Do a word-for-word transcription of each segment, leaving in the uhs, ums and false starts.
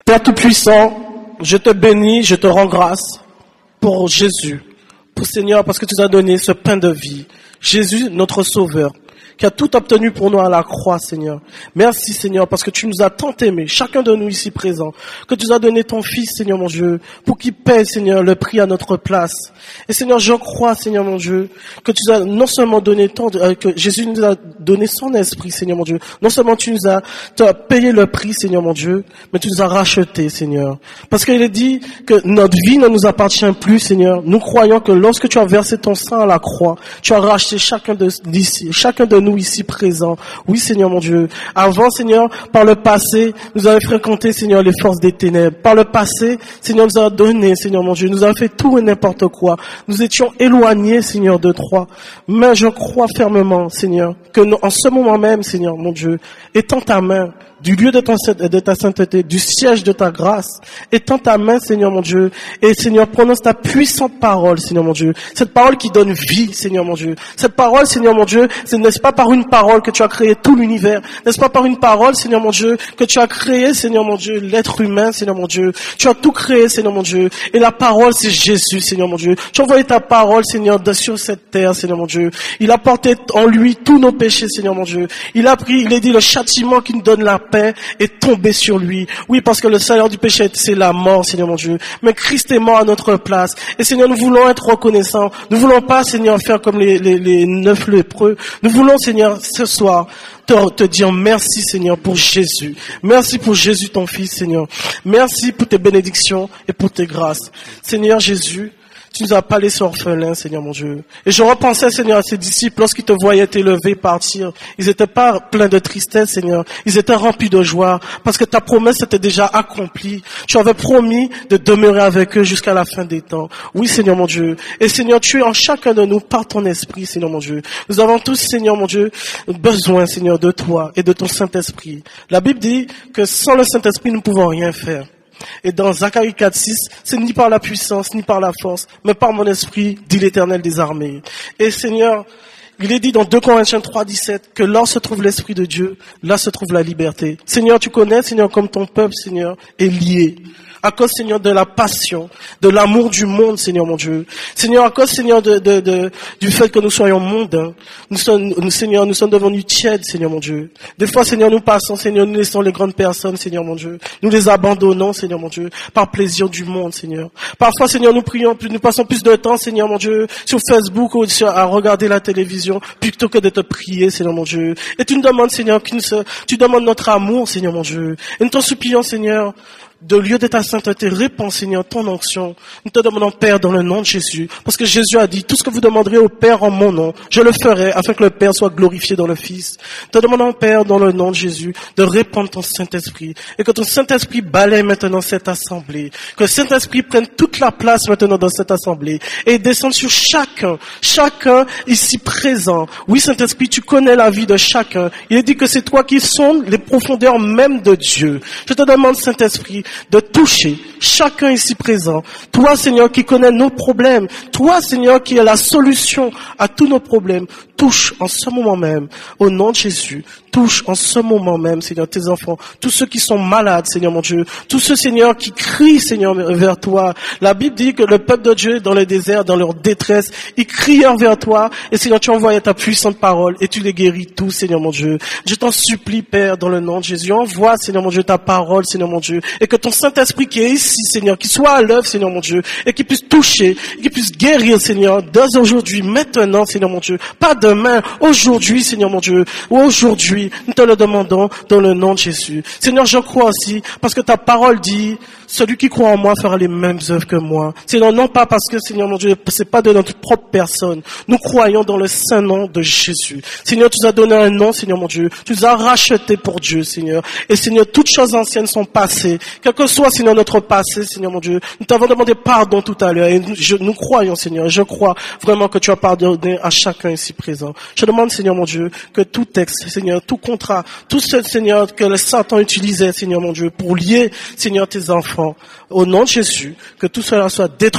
Père Tout-Puissant, je te bénis, je te rends grâce pour Jésus, pour Seigneur, parce que tu nous as donné ce pain de vie. Jésus, notre Sauveur, qui a tout obtenu pour nous à la croix, Seigneur. Merci, Seigneur, parce que tu nous as tant aimés, chacun de nous ici présents, que tu nous as donné ton Fils, Seigneur mon Dieu, pour qu'il paie, Seigneur, le prix à notre place. Et Seigneur, je crois, Seigneur mon Dieu, que tu nous as non seulement donné ton, euh, que Jésus nous a donné son esprit, Seigneur mon Dieu. Non seulement tu nous as, tu as payé le prix, Seigneur mon Dieu, mais tu nous as rachetés, Seigneur. Parce qu'il est dit que notre vie ne nous appartient plus, Seigneur. Nous croyons que lorsque tu as versé ton sang à la croix, tu as racheté chacun de, d'ici, chacun de nous ici présents. Oui, Seigneur mon Dieu. Avant, Seigneur, par le passé, nous avons fréquenté, Seigneur, les forces des ténèbres. Par le passé, Seigneur, nous a donné, Seigneur mon Dieu, nous avons fait tout et n'importe quoi. Nous étions éloignés, Seigneur, de toi. Mais je crois fermement, Seigneur, que nous, en ce moment même, Seigneur, mon Dieu, étends ta main du lieu de, ton, de ta sainteté, du siège de ta grâce, étends ta main, Seigneur mon Dieu, et Seigneur, prononce ta puissante parole, Seigneur mon Dieu, cette parole qui donne vie, Seigneur mon Dieu. Cette parole, Seigneur mon Dieu, ce n'est-ce pas par une parole que tu as créé tout l'univers, n'est-ce pas par une parole, Seigneur mon Dieu, que tu as créé, Seigneur mon Dieu, l'être humain, Seigneur mon Dieu. Tu as tout créé, Seigneur mon Dieu, et la parole, c'est Jésus, Seigneur mon Dieu. Tu as envoyé ta parole, Seigneur, sur cette terre, Seigneur mon Dieu. Il a porté en lui tous nos péchés, Seigneur mon Dieu. Il a pris, il a dit, le châtiment qui nous donne la paix est tombé sur lui. Oui, parce que le salaire du péché, c'est la mort, Seigneur mon Dieu. Mais Christ est mort à notre place. Et Seigneur, nous voulons être reconnaissants. Nous voulons pas, Seigneur, faire comme les, les, les neuf lépreux. Nous voulons, Seigneur, ce soir, te, te dire merci, Seigneur, pour Jésus. Merci pour Jésus, ton Fils, Seigneur. Merci pour tes bénédictions et pour tes grâces. Seigneur Jésus, tu nous as pas laissé orphelins, Seigneur mon Dieu. Et je repensais, Seigneur, à ces disciples, lorsqu'ils te voyaient t'élever, partir. Ils étaient pas pleins de tristesse, Seigneur. Ils étaient remplis de joie, parce que ta promesse était déjà accomplie. Tu avais promis de demeurer avec eux jusqu'à la fin des temps. Oui, Seigneur mon Dieu. Et Seigneur, tu es en chacun de nous par ton esprit, Seigneur mon Dieu. Nous avons tous, Seigneur mon Dieu, besoin, Seigneur, de toi et de ton Saint-Esprit. La Bible dit que sans le Saint-Esprit, nous ne pouvons rien faire. Et dans Zacharie quatre six, c'est ni par la puissance, ni par la force, mais par mon esprit, dit l'Éternel des armées. Et Seigneur, il est dit dans deux Corinthiens trois dix-sept que là se trouve l'Esprit de Dieu, là se trouve la liberté. Seigneur, tu connais, Seigneur, comme ton peuple, Seigneur, est lié. À cause, Seigneur, de la passion, de l'amour du monde, Seigneur mon Dieu. Seigneur, à cause, Seigneur, de, de, de, du fait que nous soyons mondains. Nous sommes, nous, Seigneur, nous sommes devenus tièdes, Seigneur mon Dieu. Des fois, Seigneur, nous passons, Seigneur, nous laissons les grandes personnes, Seigneur mon Dieu. Nous les abandonnons, Seigneur mon Dieu, par plaisir du monde, Seigneur. Parfois, Seigneur, nous prions, nous passons plus de temps, Seigneur mon Dieu, sur Facebook ou sur, à regarder la télévision, plutôt que de te prier, Seigneur mon Dieu. Et tu nous demandes, Seigneur, tu demandes notre amour, Seigneur mon Dieu. Et nous t'en supplions, Seigneur, de lieu de ta sainteté, répands, Seigneur, ton onction. Nous te demandons, Père, dans le nom de Jésus, parce que Jésus a dit, tout ce que vous demanderez au Père en mon nom, je le ferai, afin que le Père soit glorifié dans le Fils. Nous te demandons, Père, dans le nom de Jésus, de répandre ton Saint-Esprit, et que ton Saint-Esprit balaye maintenant cette assemblée, que le Saint-Esprit prenne toute la place maintenant dans cette assemblée, et descende sur chacun, chacun ici présent. Oui, Saint-Esprit, tu connais la vie de chacun. Il est dit que c'est toi qui sondes les profondeurs même de Dieu. Je te demande, Saint-Esprit, de toucher chacun ici présent. Toi, Seigneur, qui connais nos problèmes. Toi, Seigneur, qui est la solution à tous nos problèmes. Touche en ce moment même, au nom de Jésus. Touche en ce moment même, Seigneur, tes enfants. Tous ceux qui sont malades, Seigneur mon Dieu. Tous ceux, Seigneur, qui crient, Seigneur, vers toi. La Bible dit que le peuple de Dieu, dans le désert, dans leur détresse, ils crient vers toi. Et Seigneur, tu envoies ta puissante parole et tu les guéris tous, Seigneur mon Dieu. Je t'en supplie, Père, dans le nom de Jésus. Envoie, Seigneur mon Dieu, ta parole, Seigneur mon Dieu. Et que ton Saint-Esprit qui est ici, Seigneur, qui soit à l'œuvre, Seigneur mon Dieu. Et qui puisse toucher, et qui puisse guérir, Seigneur, dès aujourd'hui, maintenant, Seigneur mon Dieu. Pas demain, aujourd'hui, Seigneur mon Dieu. Aujourd'hui, nous te le demandons dans le nom de Jésus. Seigneur, je crois aussi, parce que ta parole dit, celui qui croit en moi fera les mêmes œuvres que moi. Seigneur, non pas parce que, Seigneur mon Dieu, c'est pas de notre propre personne. Nous croyons dans le saint nom de Jésus. Seigneur, tu nous as donné un nom, Seigneur mon Dieu. Tu nous as rachetés pour Dieu, Seigneur. Et Seigneur, toutes choses anciennes sont passées. Quel que soit, Seigneur, notre passé, Seigneur mon Dieu. Nous t'avons demandé pardon tout à l'heure. Et nous, je, nous croyons, Seigneur. Et je crois vraiment que tu as pardonné à chacun ici présent. Je demande, Seigneur mon Dieu, que tout texte, Seigneur, tout contrat, tout ce, Seigneur, que le Satan utilisait, Seigneur mon Dieu, pour lier, Seigneur, tes enfants, au nom de Jésus, que tout cela soit détruit,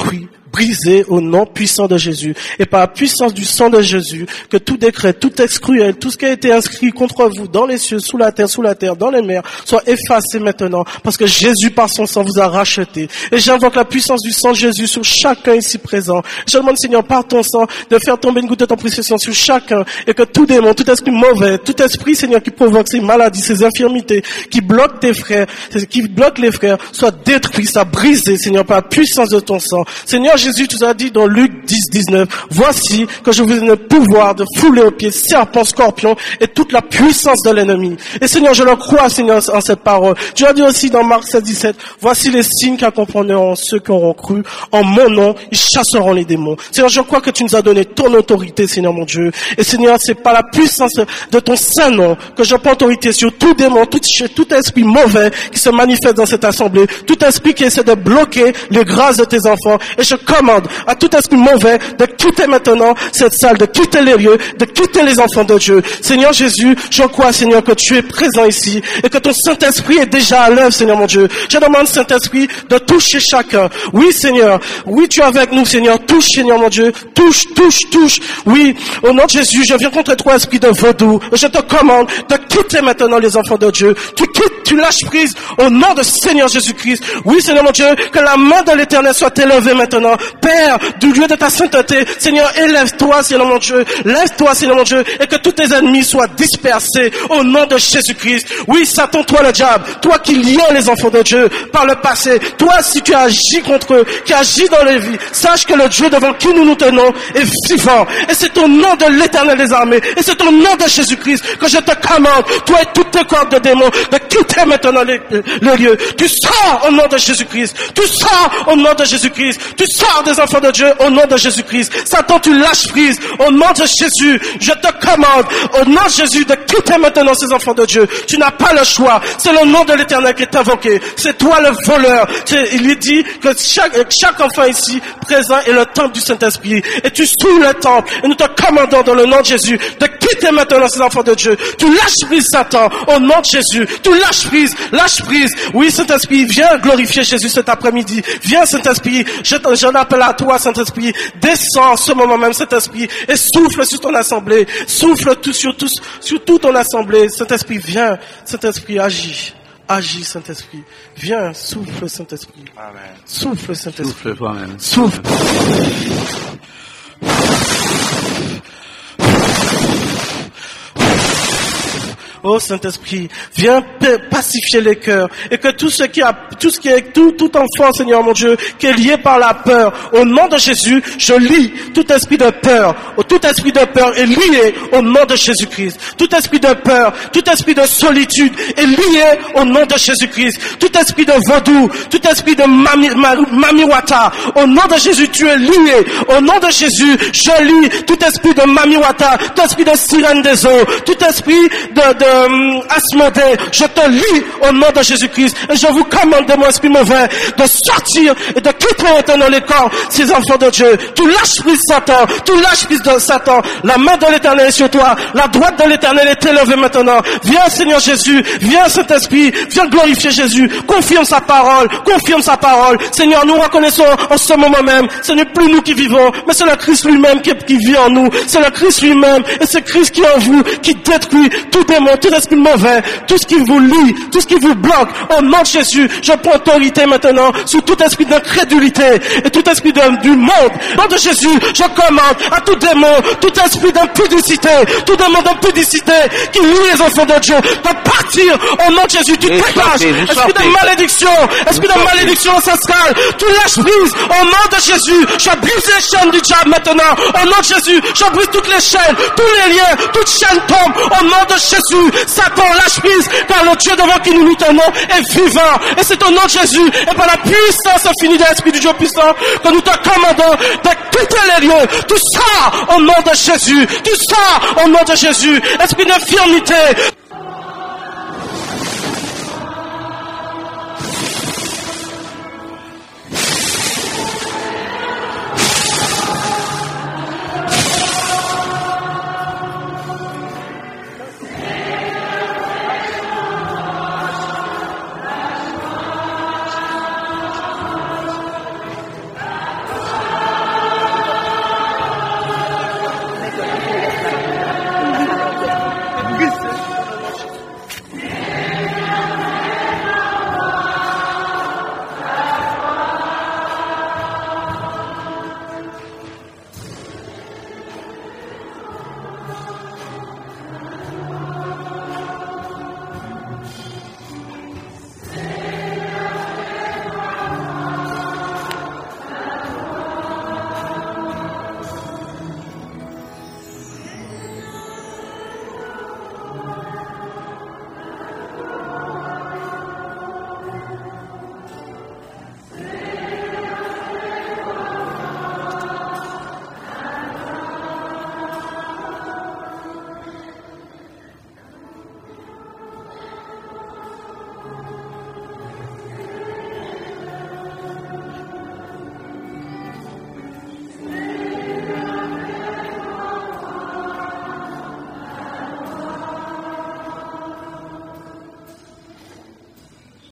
brisé au nom puissant de Jésus. Et par la puissance du sang de Jésus, que tout décret, tout texte cruel, tout ce qui a été inscrit contre vous dans les cieux, sous la terre, sous la terre, dans les mers, soit effacé maintenant. Parce que Jésus, par son sang, vous a racheté. Et j'invoque la puissance du sang de Jésus sur chacun ici présent. Je demande, Seigneur, par ton sang, de faire tomber une goutte de ton précieux sang sur chacun. Et que tout démon, tout esprit mauvais, tout esprit, Seigneur, qui provoque ces maladies, ces infirmités, qui bloque tes frères, qui bloque les frères, soit détruit, soit brisé, Seigneur, par la puissance de ton sang. Seigneur Jésus, tu as dit dans Luc dix, dix-neuf, voici que je vous donne le pouvoir de fouler aux pieds serpents, scorpions et toute la puissance de l'ennemi. Et Seigneur, je le crois, Seigneur, en cette parole. Tu as dit aussi dans Marc sept, dix-sept, voici les signes qu'accompagneront ceux qui auront cru. En mon nom, ils chasseront les démons. Seigneur, je crois que tu nous as donné ton autorité, Seigneur mon Dieu. Et Seigneur, c'est par la puissance de ton saint nom que je prends autorité sur tout démon, tout, tout esprit mauvais qui se manifeste dans cette assemblée, tout esprit qui essaie de bloquer les grâces de tes enfants. Et je commande à tout esprit mauvais de quitter maintenant cette salle, de quitter les lieux, de quitter les enfants de Dieu. Seigneur Jésus, je crois, Seigneur, que tu es présent ici et que ton Saint-Esprit est déjà à l'œuvre, Seigneur mon Dieu. Je demande, Saint-Esprit, de toucher chacun. Oui, Seigneur. Oui, tu es avec nous, Seigneur. Touche, Seigneur mon Dieu. Touche, touche, touche. Oui, au nom de Jésus, je viens contre toi, esprit de vaudou. Je te commande de quitter maintenant les enfants de Dieu. Tu quittes, tu lâches prise au nom de Seigneur Jésus-Christ. Oui, Seigneur mon Dieu, que la main de l'Éternel soit élevée maintenant. Père, du lieu de ta sainteté, Seigneur, élève-toi, Seigneur mon Dieu. Lève-toi, Seigneur mon Dieu, et que tous tes ennemis soient dispersés au nom de Jésus-Christ. Oui, Satan, toi le diable, toi qui liens les enfants de Dieu par le passé, toi si tu agis contre eux, qui agis dans les vies, sache que le Dieu devant qui nous nous tenons est vivant. Et c'est au nom de l'Éternel des armées, et c'est au nom de Jésus-Christ que je te commande, toi et toutes tes corps de démons, de quitter maintenant les, les lieux. Tu sors au nom de Jésus-Christ. Tu sors au nom de Jésus-Christ. Tu sors des enfants de Dieu au nom de Jésus-Christ. Satan, tu lâches prise au nom de Jésus. Je te commande au nom de Jésus de quitter maintenant ces enfants de Dieu. Tu n'as pas le choix. C'est le nom de l'Éternel qui est invoqué. C'est toi le voleur. Il est dit que chaque, chaque enfant ici présent est le temple du Saint-Esprit. Et tu souilles le temple. Et nous te commandons dans le nom de Jésus de quitter maintenant ces enfants de Dieu. Tu lâches prise, Satan, au nom de Jésus. Tu lâches prise, lâche prise. Oui, Saint-Esprit, viens glorifier Jésus cet après-midi. Viens, Saint-Esprit, je, je l'appelle à toi, Saint-Esprit. Descends en ce moment même, Saint-Esprit, et souffle sur ton assemblée. Souffle tout, sur, tout, sur toute ton assemblée. Saint-Esprit, viens. Saint-Esprit, agis. Agis, Saint-Esprit. Viens, souffle, Saint-Esprit. Amen. Souffle, Saint-Esprit. Souffle toi-même. Souffle. Oh Saint-Esprit, viens pacifier les cœurs et que tout ce qui a, tout ce qui est, tout, tout enfant, Seigneur mon Dieu, qui est lié par la peur, au nom de Jésus, je lie tout esprit de peur, tout esprit de peur est lié au nom de Jésus-Christ. Tout esprit de peur, tout esprit de solitude est lié au nom de Jésus-Christ. Tout esprit de vaudou, tout esprit de mami, mamiwata, au nom de Jésus, tu es lié. Au nom de Jésus, je lie tout esprit de mamiwata, tout esprit de sirène des eaux, tout esprit de, de Asmodée, je te lis au nom de Jésus-Christ et je vous commande de mon esprit mauvais de sortir et de quitter maintenant les corps ces enfants de Dieu. Tu lâches prise Satan, tu lâches prise de Satan. La main de l'Éternel est sur toi, la droite de l'Éternel est élevée maintenant. Viens Seigneur Jésus, viens Saint-Esprit, viens glorifier Jésus, confirme sa parole, confirme sa parole. Seigneur, nous reconnaissons en ce moment même, ce n'est plus nous qui vivons, mais c'est le Christ lui-même qui, qui vit en nous, c'est le Christ lui-même et c'est Christ qui est en vous, qui détruit tout démon, tout esprit mauvais, tout ce qui vous lie, tout ce qui vous bloque. Au nom de Jésus, je prends autorité maintenant sur tout esprit d'incrédulité et tout esprit de, du monde. Au nom de Jésus, je commande à tout démon, tout esprit d'impudicité, tout démon d'impudicité qui lie les enfants de Dieu, de partir. Au nom de Jésus, tu dégages. Esprit de malédiction, esprit de malédiction ancestrale, tu lâches prise. Au nom de Jésus, je brise les chaînes du diable maintenant. Au nom de Jésus, je brise toutes les chaînes, tous les liens, toutes chaînes tombent. Au nom de Jésus, Satan lâche prise, car le Dieu devant qui nous nous tenons est vivant. Et c'est au nom de Jésus, et par la puissance infinie de l'Esprit du Dieu puissant, que nous te commandons de quitter les lieux. Tu sors au nom de Jésus. Tu sors au nom de Jésus. Esprit d'infirmité,